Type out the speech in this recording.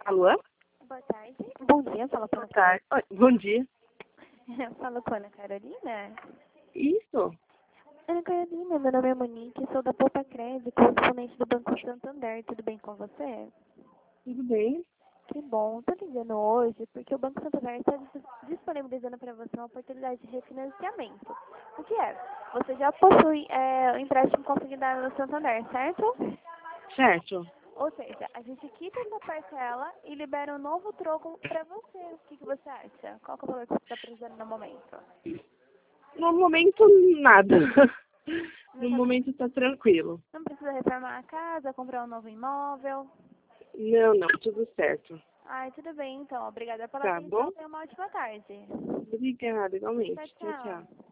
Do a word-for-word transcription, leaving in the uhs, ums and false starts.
Alô? Boa tarde. Bom dia, fala com a Boa tarde. Oi, bom dia. Fala com a Ana Carolina. Isso. Ana Carolina, meu nome é Monique, sou da Poupa Crédito, correspondente do Banco Santander. Tudo bem com você? Tudo bem? Que bom. Tô ligando hoje porque o Banco Santander está disponibilizando para você uma oportunidade de refinanciamento. O que é? Você já possui é, o empréstimo consignado no Santander, certo? Certo. Ou seja, a gente quita essa parcela e libera um novo troco para você. O que, que você acha? Qual que é o valor que você está precisando no momento? No momento, nada. No Não, tá- momento tá tranquilo. não precisa reformar a casa, comprar um novo imóvel? Não, não, tudo certo. Ai, tudo bem então. Obrigada pela Tá atenção. bom? Tenha uma ótima tarde. Obrigada, igualmente. Tchau, Tchau, tchau. tchau.